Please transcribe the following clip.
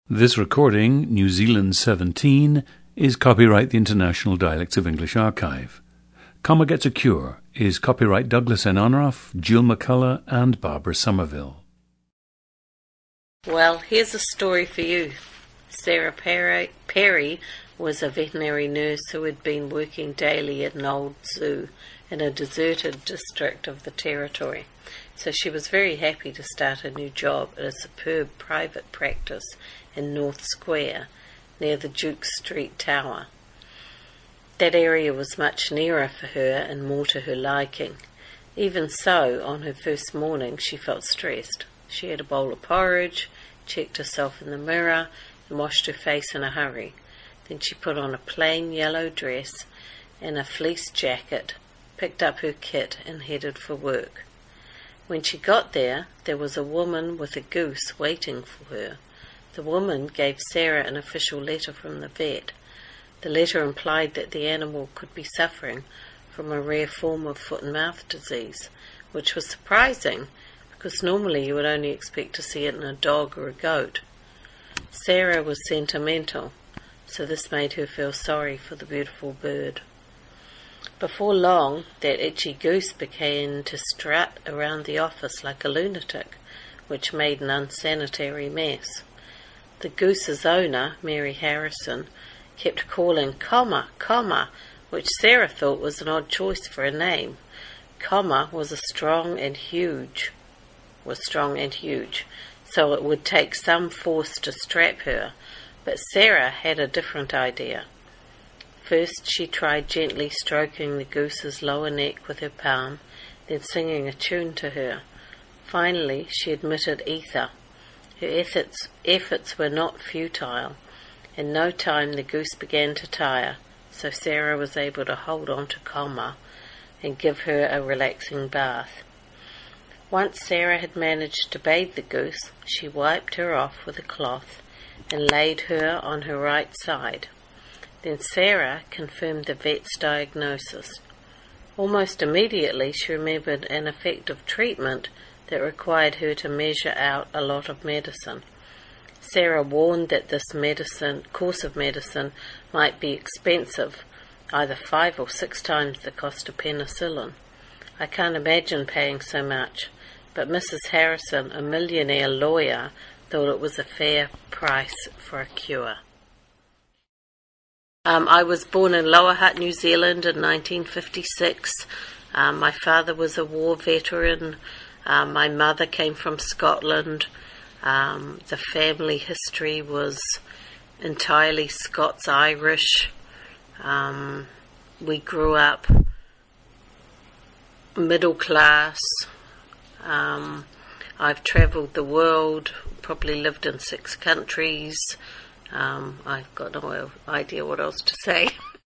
This recording, New Zealand 17, is copyright the International Dialects of English Archive. Comma Gets a Cure is copyright Douglas N. Onroff, Jill McCullough, and Barbara Somerville. Well, here's a story for you. Sarah Perry was a veterinary nurse who had been working daily at an old zoo in a deserted district of the territory. So she was very happy to start a new job at a superb private practice in North Square, near the Duke Street Tower. That area was much nearer for her and more to her liking. Even so, on her first morning she felt stressed. She had a bowl of porridge, checked herself in the mirror, and washed her face in a hurry. Then she put on a plain yellow dress and a fleece jacket, picked up her kit and headed for work. When she got there, there was a woman with a goose waiting for her. The woman gave Sarah an official letter from the vet. The letter implied that the animal could be suffering from a rare form of foot and mouth disease, which was surprising because normally you would only expect to see it in a dog or a goat. Sarah was sentimental, so this made her feel sorry for the beautiful bird. Before long, that itchy goose began to strut around the office like a lunatic, which made an unsanitary mess. The goose's owner, Mary Harrison, kept calling Comma, Comma, which Sarah thought was an odd choice for a name. Comma was strong and huge, so it would take some force to strap her, but Sarah had a different idea. First she tried gently stroking the goose's lower neck with her palm, then singing a tune to her. Finally she admitted ether. Her efforts were not futile. In no time the goose began to tire, so Sarah was able to hold on to Comma and give her a relaxing bath. Once Sarah had managed to bathe the goose, she wiped her off with a cloth and laid her on her right side. Then Sarah confirmed the vet's diagnosis. Almost immediately she remembered an effective treatment that required her to measure out a lot of medicine. Sarah warned that this course of medicine might be expensive, either 5 or 6 times the cost of penicillin. I can't imagine paying so much, but Mrs. Harrison, a millionaire lawyer, thought it was a fair price for a cure. I was born in Lower Hutt, New Zealand in 1956. My father was a war veteran. My mother came from Scotland. The family history was entirely Scots-Irish. We grew up middle class. I've travelled the world, probably lived in 6 countries. I've got no idea what else to say.